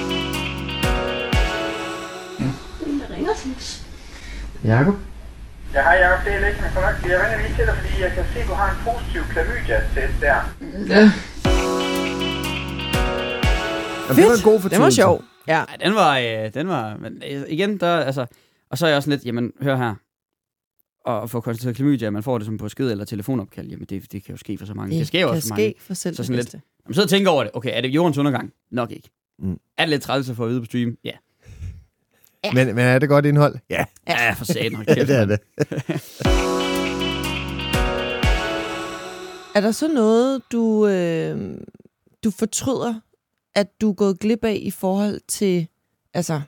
Hvem der ringer til os? Jacob? Ja, hej Jacob, det er Alex med Connect. Jeg vender lige til dig, fordi jeg kan se, at du har en positiv klamydia-test der. Ja. Jamen, det var en god fortrydelse. Det var sjov. Ja. Ja, den var, øh, den var, men øh, igen, der, altså, og så er jeg også lidt, jamen, hør her, og få konstateret klamydia, man får det som på sked eller telefonopkald, jamen det, det kan jo ske for så mange. Det, det sker jo også for mange. For selv så sådan lidt, jamen, så tænker over det, okay, er det jordens undergang? Nok ikke. Mm. Er det lidt træls at få at vide på stream? Ja. Ja. Men, men er det godt indhold? Ja. Ja, for satan. Ja, det er det. Er der så noget, du, øh, du fortryder, at du er gået glip af i forhold til, altså,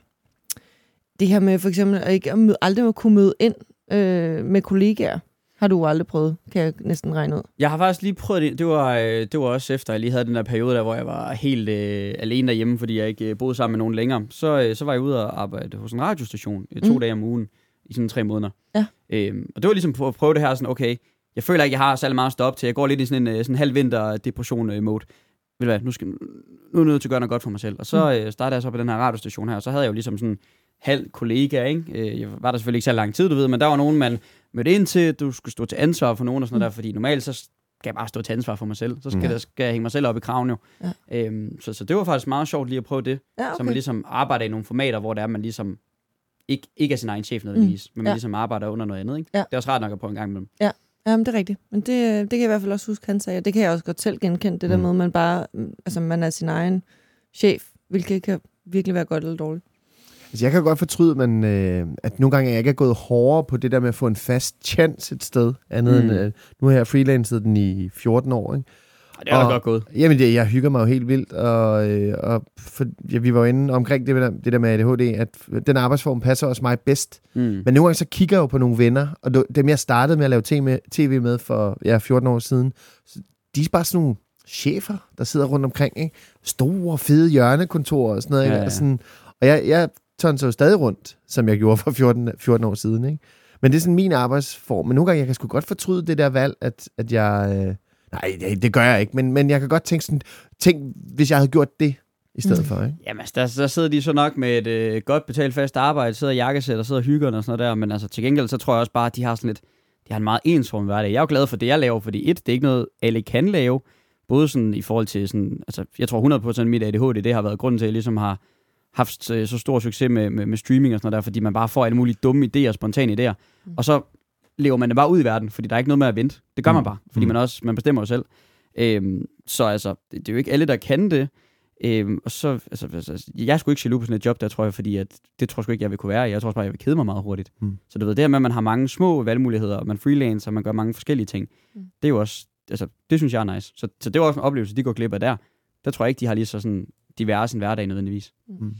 det her med for eksempel at ikke at møde, aldrig at kunne møde ind øh, med kollegaer? Har du aldrig prøvet, kan jeg næsten regne ud. Jeg har faktisk lige prøvet det. Det var, det var også efter, jeg lige havde den der periode, der, hvor jeg var helt øh, alene derhjemme, fordi jeg ikke boede sammen med nogen længere. Så, øh, så var jeg ude og arbejde hos en radiostation i to mm. dage om ugen, i sådan tre måneder. Ja. Øhm, og det var ligesom på at prøve det her, sådan, okay, jeg føler ikke, jeg har særlig meget at stå op til. Jeg går lidt i sådan en sådan halv vinter-depression-mode. Ved du hvad, nu, skal, nu er jeg nødt til at gøre noget godt for mig selv. Og så øh, startede jeg så på den her radiostation her, og så havde jeg jo ligesom sådan halv kollega, ikke? Jeg var der selvfølgelig ikke så lang tid, du ved, men der var nogen, man mødte ind til, du skulle stå til ansvar for nogen og sådan noget der, fordi normalt så skal jeg bare stå til ansvar for mig selv. Så skal, ja. der, skal jeg hænge mig selv op i kraven jo. Ja. Øhm, så, så det var faktisk meget sjovt lige at prøve det. Ja, okay. Så man ligesom arbejder i nogle formater, hvor det er, man ligesom ikke, ikke er sin egen chef nødvendigvis, mm. men man ja. ligesom arbejder under noget andet, ikke? Ja. Det er også rart nok at prøve en gang imellem. Ja. Jamen, det er rigtigt. Men det, det kan jeg i hvert fald også huske, han sagde. Det kan jeg også godt selv genkende, det mm. der med, at man bare, altså man er sin egen chef, hvilket kan virkelig være godt eller dårligt. Altså, jeg kan godt fortryde, men, øh, at nogle gange jeg ikke er gået hårdere på det der med at få en fast chance et sted. Andet mm. end, øh, nu har jeg freelancet den i fjorten år, ikke? Og det er og, godt gået. Jamen, det, jeg hygger mig jo helt vildt, og, øh, og for, ja, vi var jo inde omkring det der, det der med A D H D, at den arbejdsform passer også mig bedst. Mm. Men nogle gange så kigger jeg jo på nogle venner, og dem jeg startede med at lave tv med for ja, fjorten år siden, de er bare sådan nogle chefer, der sidder rundt omkring, ikke? Store, fede hjørnekontorer og sådan noget, ja, ja. Og, sådan, og jeg, jeg tonser jo stadig rundt, som jeg gjorde for fjorten, fjorten år siden, ikke? Men det er sådan min arbejdsform. Men nogle gange, jeg kan sgu godt fortryde det der valg, at, at jeg... Øh, nej, det, det gør jeg ikke, men, men jeg kan godt tænke sådan... Tænk, hvis jeg havde gjort det i stedet mm. for, ikke? Jamen, altså, der, der sidder de så nok med et øh, godt betalt fast arbejde, sidder i jakkesæt og sidder og hygger og sådan noget der, men altså, til gengæld, så tror jeg også bare, at de har sådan lidt... De har en meget ensform hverdag. Jeg er jo glad for det, jeg laver, fordi et, det er ikke noget, alle kan lave. Både sådan i forhold til sådan... Altså, jeg tror hundrede procent mit A D H D, det har været grunden til, at jeg ligesom har... haft så stor succes med, med, med streaming og sådan noget der, fordi man bare får alle mulige dumme idéer, spontane idéer, mm. og så lever man det bare ud i verden, fordi der er ikke noget med at vente. Det gør mm. man bare, fordi mm. man også man bestemmer jo selv. Øhm, så altså, det, det er jo ikke alle, der kan det. Øhm, og så, altså, altså, jeg skulle ikke jaloux på sådan et job der, tror jeg, fordi at, det tror jeg sgu ikke, jeg vil kunne være. Jeg tror også bare, jeg vil kede mig meget hurtigt. Mm. Så du ved, det her med, at man har mange små valgmuligheder, og man freelancer, og man gør mange forskellige ting, mm. det er jo også, altså, det synes jeg er nice. Så, så det var også en oplevelse, de går glip af der. Der tror jeg ikke, de har lige så sådan diverse en hverdag nødvendigvis. Mm.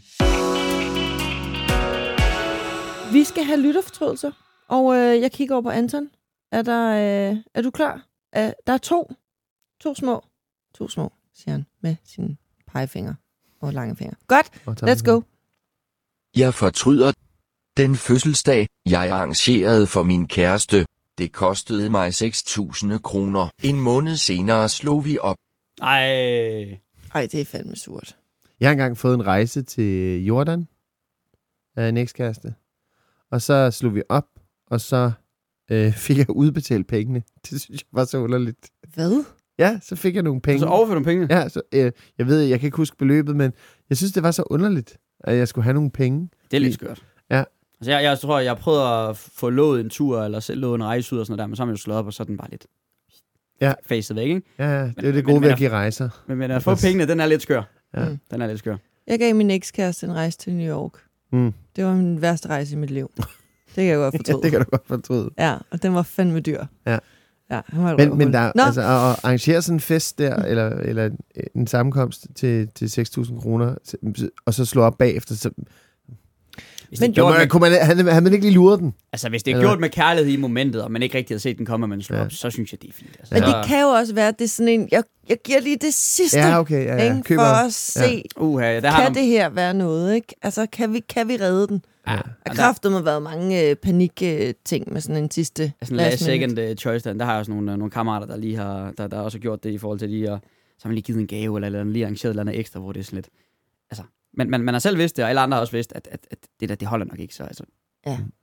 Vi skal have lytterfortrydelse, og øh, jeg kigger over på Anton. Er, der, øh, er du klar? Uh, der er to. To små. To små, siger han med sine pegefinger og lange fingre. Godt, let's go. Jeg fortryder den fødselsdag, jeg arrangerede for min kæreste. Det kostede mig seks tusind kroner. En måned senere slog vi op. Ej. Ej, det er fandme surt. Jeg har engang fået en rejse til Jordan af en ekskæreste. Og så slog vi op, og så øh, fik jeg udbetalt pengene. Det synes jeg var så underligt. Hvad? Ja, så fik jeg nogle penge. Så overførte du penge? Ja, så, øh, jeg ved, jeg kan ikke huske beløbet, men jeg synes, det var så underligt, at jeg skulle have nogle penge. Det er lidt skørt. Ja. Altså, jeg, jeg tror, jeg prøvede at få lovet en tur, eller selv lovet en rejse ud og sådan noget der, men så har man jo slået op, og så er den bare lidt ja. facet væk, ikke? Ja, ja, det er men, det gode men, ved at give rejser. Men, men at få pengene, den er lidt skør. Ja. Mm. Den er lidt skør. Jeg gav min ekskæreste en rejse til New York. Mm. Det var min værste rejse i mit liv. Det kan jeg godt fortryde. Ja, det kan du godt fortryde. Ja, og den var fandme dyr. Ja. Ja, han men, men der, altså, at arrangere sådan en fest der, eller, eller en sammenkomst til, til seks tusind kroner, og så slå op bagefter, så... Men jo, man, kunne man, havde, havde man ikke lige luret den? Altså, hvis det er eller? gjort med kærlighed i momentet, og man ikke rigtig har set den komme, men slår ja. op, så synes jeg, det er fint. Altså. Men det kan jo også være, at det er sådan en, jeg, jeg giver lige det sidste, ja, okay, ja, ja. for at se, ja. uh, ja, der kan har det her være noget, ikke? Altså, kan vi, kan vi redde den? Ja. Der kræftet har været mange øh, panik-ting med sådan en sidste... Sådan en last second uh, choice, der, der har jeg også nogle, uh, nogle kammerater, der lige har, der, der også har gjort det i forhold til de, og så har man lige givet en gave, eller, eller lige arrangeret et eller andet ekstra, hvor det er sådan lidt... Altså, men man, man har selv vidst det, og alle andre har også vidst, at, at, at det der, det holder nok ikke, så altså... Ja.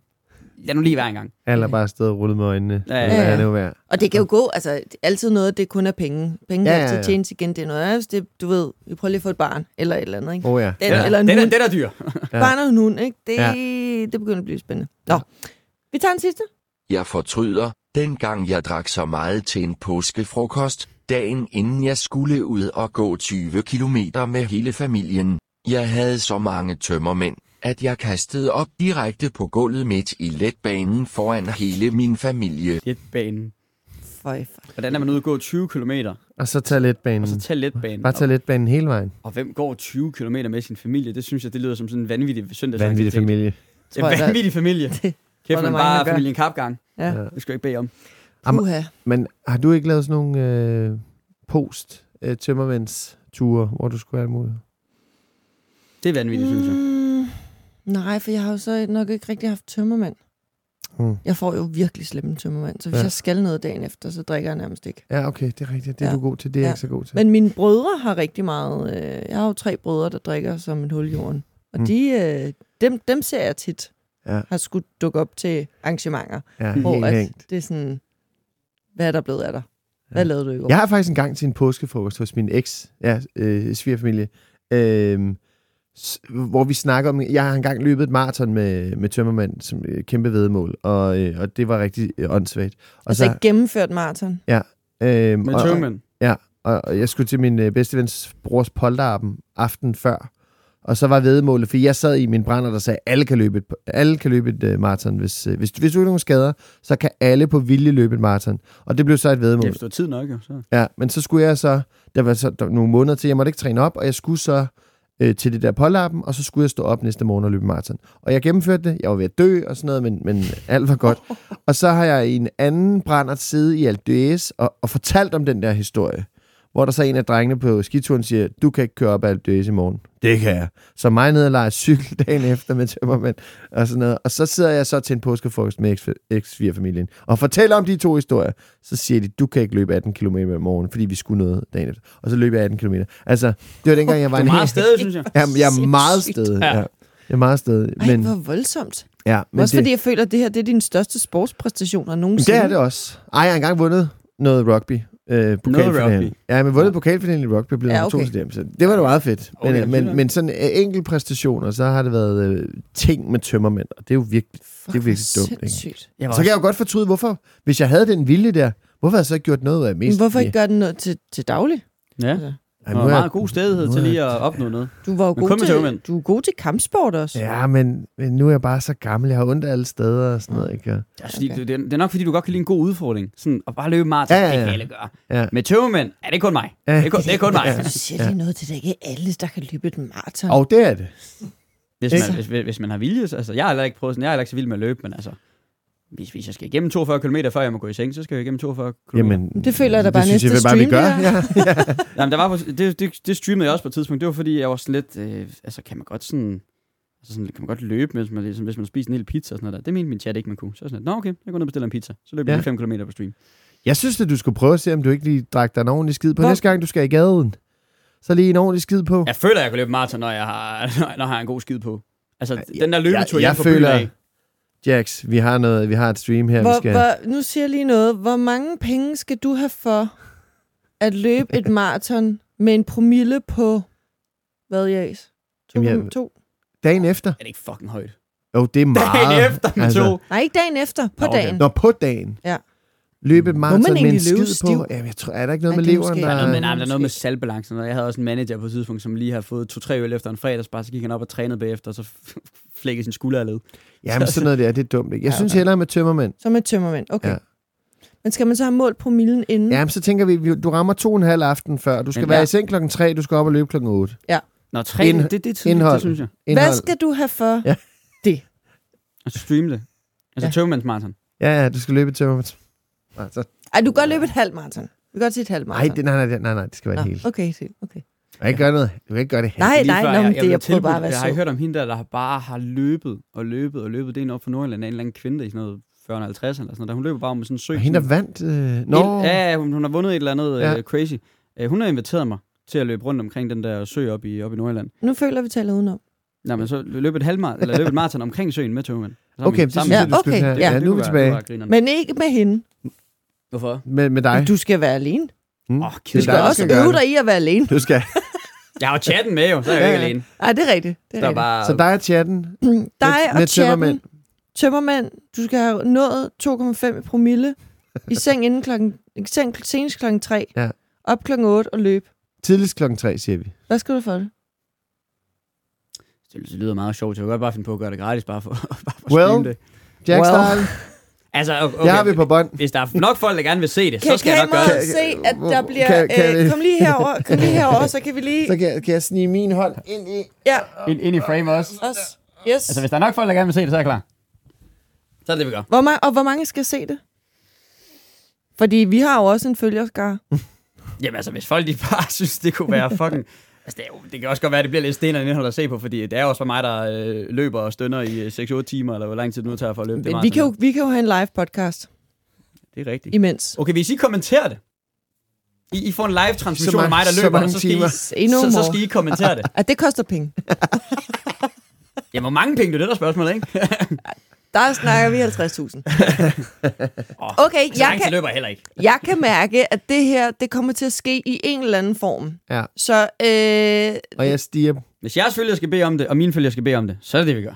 lad nu lige være en gang. Eller bare stå og rulle med øjnene. Ja, ja, Eller ja. hvad det nu være. Og det kan jo gå, altså det er altid noget, det kun er penge. Penge kan Ja, ja, altid ja. tjenes igen, det er noget. Altså, det, du ved, vi prøver lige at få et barn, eller et eller andet, ikke? Åh oh, ja. Den, Ja, eller en den, er, hund. den er dyr. Ja. Barn og en hund, ikke? Det, Ja. det begynder at blive spændende. Nå, vi tager en sidste. Jeg fortryder, dengang jeg drak så meget til en påskefrokost, dagen inden jeg skulle ud og gå tyve kilometer med hele familien. Jeg havde så mange tømmermænd, at jeg kastede op direkte på gulvet midt i letbanen foran hele min familie. Letbanen. Føj, for. Hvordan er man ude at gå tyve kilometer, Og så tage letbanen. og så tage letbanen? Bare tage letbanen hele vejen. Og, og hvem går tyve kilometer med sin familie? Det synes jeg, det lyder som sådan en vanvittig søndagsaktivitet. Vanvittig familie. En Tror jeg, der- vanvittig familie. Det Kæft, der man mange, bare der gør. familien Kapgang. Ja. Ja. Det skal jeg ikke bede om. Am- Uha. Men har du ikke lavet sådan nogle øh, post-tømmermændsture, hvor du skulle have alt muligt? Det er vanvittigt, synes jeg. Mm, nej, for jeg har jo så nok ikke rigtig haft tømmermænd. Mm. Jeg får jo virkelig slemme tømmermænd, så hvis Ja. jeg skal noget dagen efter, så drikker jeg nærmest ikke. Ja, okay, det er rigtigt. Det er Ja. du god til. Det er Ja. jeg ikke så god til. Men mine brødre har rigtig meget... Øh, jeg har jo tre brødre, der drikker som en hul i jorden. Og Mm. de, øh, dem, dem ser jeg tit. Ja. Har skulle dukke op til arrangementer. Ja, Hvor helt at hængt. det er sådan... Hvad er der blevet af dig? Hvad Ja. lavede du i går? Jeg har faktisk en gang til en påskefrokost hos min eks, ja, øh, svigerfamilie, øh, s- hvor vi snakker om, jeg har engang løbet et maraton med, med tømmermand, som øh, kæmpe vedmål, og, øh, og det var rigtig øh, åndssvagt. Og Altså ikke gennemført maraton. øh, Med og, tømmermænd. og, og jeg skulle til min øh, bedstevens brors polterappen aften før, og så var vedmålet, for jeg sad i min brænder, der sagde, alle kan løbe et, alle kan løbe et uh, maraton. Hvis, uh, hvis, hvis du ikke har nogen skader, så kan alle på vilje løbe et maraton. Og det blev så et vedmål. Ja, hvis du har tid nok, jo. Så. Ja, men så skulle jeg så, der var så der var nogle måneder til, jeg måtte ikke træne op, og jeg skulle så øh, til det der polterappen, og så skulle jeg stå op næste morgen og løbe maraton. Og jeg gennemførte det, jeg var ved at dø og sådan noget, men, men alt var godt. Og så har jeg i en anden brændert siddet i Alpe d'Huez og, og fortalt om den der historie, hvor der så en af drengene på skituren siger, du kan ikke køre op ad Alpe d'Huez i morgen. Det kan jeg. Så mig ned og leger cykel dagen efter med tømmermænd og sådan noget. Og så sidder jeg så til en påskefrokost med eks-svigerfamilien og fortæller om de to historier. Så siger de, du kan ikke løbe atten kilometer om morgenen, fordi vi skulle noget dagen efter. Og så løber jeg atten kilometer. Altså, det var dengang, jeg var Du er en meget stedig, synes jeg. Jamen, jeg er meget Sindssygt. stedig. Ja. Ja. Jeg er meget stedig. Ej, Men, hvor voldsomt. ja, men Også det, fordi jeg føler, at det her det er din største sportspræstationer men nogensinde. det er det også. Ej, jeg har engang vundet noget rugby. Øh, pokalfinalen. rugby? Ja, men vundet pokalfinalen i rugby blev Ja, ja, okay. okay. to så det var da meget fedt. Men, Okay, okay, men, fedt. men sådan øh, enkelte præstationer, så har det været øh, ting med tømmermænd, og det er jo virkelig, Fuck, det er virkelig hvor dumt. Ikke? sindssygt. Jeg var Så kan jeg jo godt fortryde, hvorfor, hvis jeg havde den vilje der, hvorfor har jeg så ikke gjort noget af Men mest? hvorfor ikke gøre det noget til, til daglig? Ja, Altså, Ej, der nu var er jeg- meget god stedighed nu til er lige jeg- at opnå noget. du var jo Men kun god med til, tømmermænd. du er god til kampsport også. Ja, men, men nu er jeg bare så gammel. Jeg har ondt alle steder og sådan noget. Ikke? Det er, fordi, Okay. det, det er nok, fordi du godt kan lide en god udfordring. Sådan at bare løbe maraton, Ja, ja, det ja. kan alle gøre. Ja. Med tømmermænd, er det kun mig. Ja. Det er kun, det er kun mig. Ja. Du siger lige noget til det, ikke alle, der kan løbe et maraton. Og det er det. Hvis Ikke? man, hvis, hvis man har vilje, så- altså jeg har heller ikke prøvet sådan, jeg er heller ikke så vild med at løbe, men altså, hvis, hvis jeg skal igennem toogfyrre kilometer, før jeg må gå i seng, så skal jeg igennem toogfyrre kilometer. Jamen, Det føler jeg da bare det synes næste jeg vel bare, vi stream, gør. det Ja, ja. Jamen, der var, på- det, det, det streamede jeg også på et tidspunkt. Det var fordi, jeg var sådan lidt, øh, altså kan man godt sådan, altså sådan, kan man godt løbe, hvis man, ligesom, hvis man spiser en hel pizza og sådan noget der. Det mente min chat ikke, man kunne. Så var jeg sådan lidt, nå okay, jeg går ned og bestiller en pizza. Så løber jeg Ja. lige fem kilometer på stream. Jeg synes, at du skulle prøve at se, om du ikke lige drak dig en ordentlig skid på. Hvor- Næste gang, du skal i gaden, så lige en ordentlig skid på. Jeg føler, at jeg kan løbe maraton, når jeg har, når jeg har en god skid på. Altså, Ja, den der løbetur jeg- hjem jeg fra byen føler- af. Jax, vi har, noget, vi har et stream her, vi Hvor, skal... hvor, nu siger jeg lige noget. Hvor mange penge skal du have for at løbe et maraton med en promille på, hvad, Jas? Jamen, jeg- to? to? Dagen efter? Er det ikke fucking højt? Jo, det er meget. Dagen efter med to. Nej, ikke dagen efter. På Nå, okay. dagen. Nå, på dagen. Ja. Løbe et maraton med en egentlig løbe skid stiv? på. Jamen, jeg tror, er der ikke noget Nej, med det er leveren, måske- der... Der er noget med, Øh, nej, men der er noget med måske. saltbalancen. Jeg havde også en manager på et tidspunkt, som lige har fået to-tre øl efter en fredagsbar, så gik han op og trænede bagefter, og så flækkede sin skulder af led. Jamen, sådan noget der, det er dumt, ikke? Jeg Ja, synes okay. hellere med tømmermænd. Så med tømmermænd. Okay. Ja. Men skal man så have målt promillen inden? Jamen, så tænker vi, vi- du rammer to og en halv aften før. Du skal Men- være ja. i seng klokken tre, du skal op og løbe klokken otte. Nå, tre, Ind- det, det, det, det, indhold. det synes jeg. Indhold. Hvad skal du have for? Ja. Og så streame det. Altså Ja. ja. tømmermandsmarathon. Ja, ja, du skal løbe et tømmermænd. Altså, Ej, du kan godt løbe et halvt maraton. Vi kan godt sige et halvt nej, maraton. det, nej, nej, nej, nej, det skal være Nå, det hele. okay, se, okay. Du kan ikke gøre noget. Du kan ikke gøre det helt. Nej, Lige nej, før, nå, men jeg, det jeg, jeg blev prøver bare at tilbudt- være Jeg har ikke sød. hørt om hende der, der bare har løbet og løbet og løbet. Det er en op for Nordjylland af en eller anden kvinde i sådan noget fyrre halvtreds eller sådan noget. Hun løber bare med sådan en sø. Og hende, der sådan- vandt... Øh... Nå, Et, ja, hun, hun har vundet et eller andet Ja. ja. crazy. Uh, hun har inviteret mig til at løbe rundt omkring den der sø op i, op i Nordjylland. Nu føler vi taler udenom. Nå, men så løb et halvmarathon, eller løb et maraton omkring søen med tømmermænd. Okay, det synes jeg, du skulle okay, have. ja. Ja, nu er vi tilbage. Men ikke med hende. Hvorfor? Med, med dig. Du skal være alene. Hmm? Åh, Du skal dig, der også gøre øve det. dig i at være alene. Du skal. Jeg har jo chatten med jo, så er jeg Ja, jo ikke ja. alene. Nej, det er rigtigt. Det er Der er rigtigt. bare... Så dig og chatten. Dig med, og med chatten. tømmermænd. Tømmermænd, du skal have nået to komma fem i promille. I seng inden klokken... I seng senest klokken tre. Ja. Op klokken otte og løb. Tidligst klokken tre, siger vi. Hvad skal du for det? Det lyder meget sjovt. Jeg kan godt bare finde på at gøre det gratis, bare for, bare for Well, at streame det. Jack Well. Style. Altså, okay, Det har vi på bånd. hvis der er nok folk, der gerne vil se det, Kan så skal jeg nok gøre kameraet det. se, at der bliver... Kan- kan øh, vi- kom lige herover, kom lige herover, så kan vi lige... Så kan, kan jeg snige min hånd ind i. Ja, Ind, ind i frame også. os. Yes. Altså, hvis der er nok folk, der gerne vil se det, så er jeg klar. Så er det det, vi gør. Hvor ma- og hvor mange skal se det? Fordi vi har jo også en følgerskare. Jamen altså, hvis folk de bare synes, det kunne være fucking... Altså, det, er jo, det kan også godt være, at det bliver lidt stenere indhold at se på, fordi det er jo også for mig, der øh, løber og stønner i seks otte timer, eller hvor lang tid det nu tager for at løbe. Det Men vi kan, jo, vi kan jo have en live podcast Det er rigtigt. imens. Okay, hvis I kommenterer det, I, I får en live transmission Så af mig, ma- der så løber, og mange så skal, I, timer. Say no så, så more. skal I kommentere det. At det koster penge. Ja, hvor mange penge, det er det der spørgsmål, ikke? Der snakker vi halvtreds tusind. Okay, Så jeg langt kan, løber jeg heller ikke. jeg kan mærke, at det her, det kommer til at ske i en eller anden form. Ja. Så øh, Og jeg stiger. Hvis jeres følger skal bede om det, og mine følger skal bede om det, så er det det, vi gør.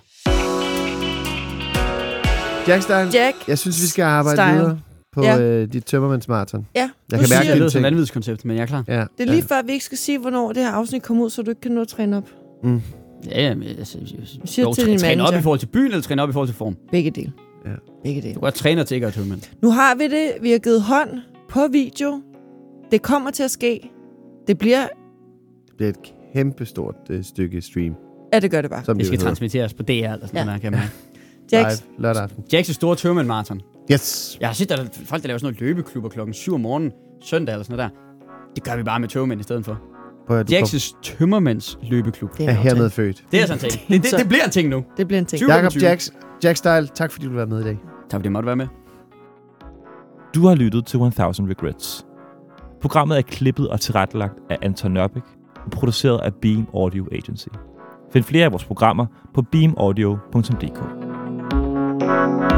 Jack Style. Jack Jeg synes, vi skal arbejde Style. videre på Ja. øh, dit tømmermandsmarathon. Ja, Jeg nu kan siger mærke Det dine lyder som et ting. vanvidskoncept, men jeg er klar. Ja. det er lige før, vi ikke skal sige, hvornår det her afsnit kommer ud, så du ikke kan nå at træne op. Mm. Ja, ja, men altså, siger jo, til din træne op manager. i forhold til byen, eller træne op i forhold til form? Begge dele. Ja. Begge dele. Du kan godt træne til ikke at tømme. Nu har vi det. Vi har givet hånd på video. Det kommer til at ske. Det bliver... Det bliver et kæmpestort øh, stykke stream. Ja, det gør det bare. Som Det skal hedder. transmitteres på D R eller sådan Ja. noget, kan jeg mærke. Jax, Live lørdag aften. Jacks' store tømmermænd marathon. Yes. Jeg har set, at der er folk, der laver sådan nogle løbeklubber klokken syv om morgenen, søndag eller sådan noget der. Det gør vi bare med tømmermænd i stedet for. Prøv at du kom- Jacks' tømmermænds løbeklub. det er er hermed født. Det er sådan en ting. Det, det, det bliver en ting nu. Det bliver en ting. tyve Jakob femogtyve. Jacks, Jack Style, tak fordi du vil være med i dag. Tak fordi du måtte være med. Du har lyttet til tusind Regrets. Programmet er klippet og tilrettelagt af Anton Nørbæk og produceret af Beam Audio Agency. Find flere af vores programmer på beam audio punktum d k.